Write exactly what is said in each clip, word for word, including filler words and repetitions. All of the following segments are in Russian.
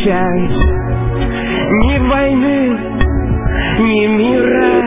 встречать ни войны, ни мира,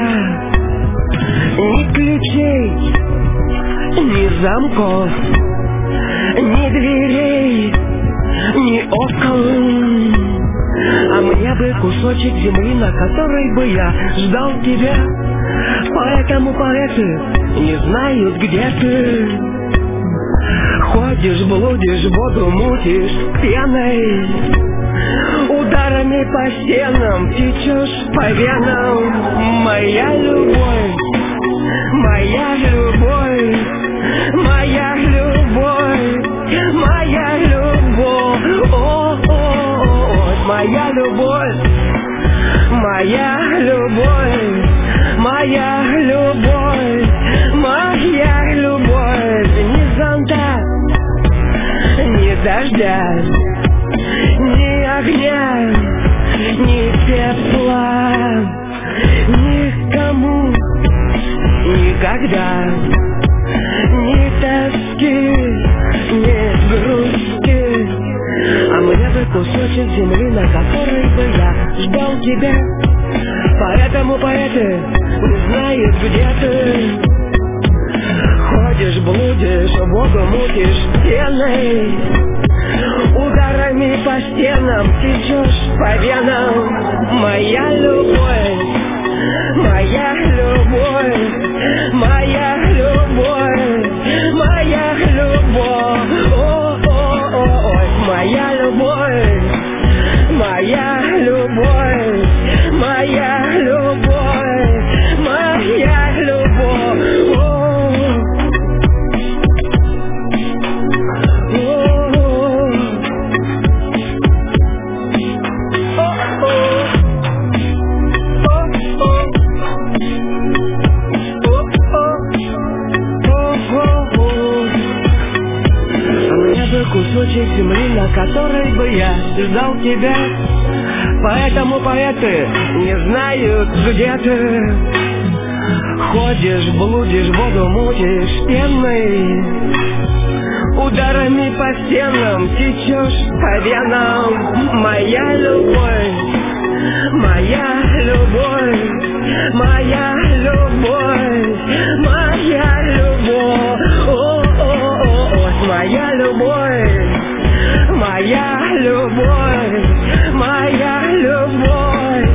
ни ключей, ни замков, ни дверей, ни окон. А мне бы кусочек земли, на которой бы я ждал тебя. Поэтому поэты не знают, где ты. Ходишь, блудишь, воду мутишь пеной, ударами по стенам течешь по венам. Моя любовь, моя любовь, моя любовь, моя любовь, о, о, о, моя любовь, моя любовь, моя любовь, моя любовь. Ни зонта, ни дождя, ни огня, ни тепла, никому, никогда, ни тоски, ни грусти. А мне бы кусочек земли, на которой бы я ждал тебя. Поэтому поэты не знают, где ты. Ходишь, блудишь, воду мутишь пеной, ударами по стенам течешь по венам. Моя любовь, моя любовь, моя любовь, моя любовь, о, о, о, о, моя любовь, моя любовь, моя любовь, моя любовь, о. Кусочек земли, на которой бы я ждал тебя. Поэтому поэты не знают, где ты. Ходишь, блудишь, воду мутишь пеной, ударами по стенам течешь по венам. Моя любовь, моя любовь, моя любовь, моя любовь, о, о, о, о, моя любовь, моя любовь, моя любовь,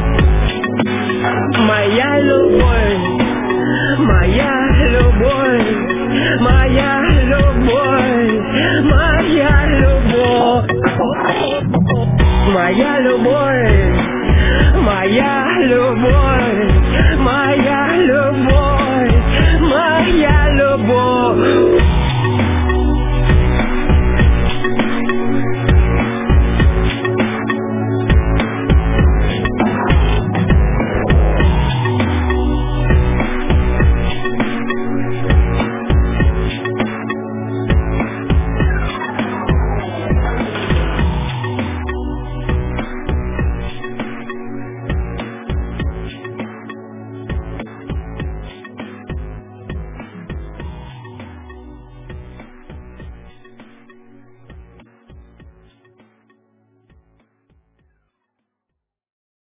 моя любовь, моя любовь, моя любовь, моя любовь, моя любовь, моя любовь, моя любовь, моя любовь.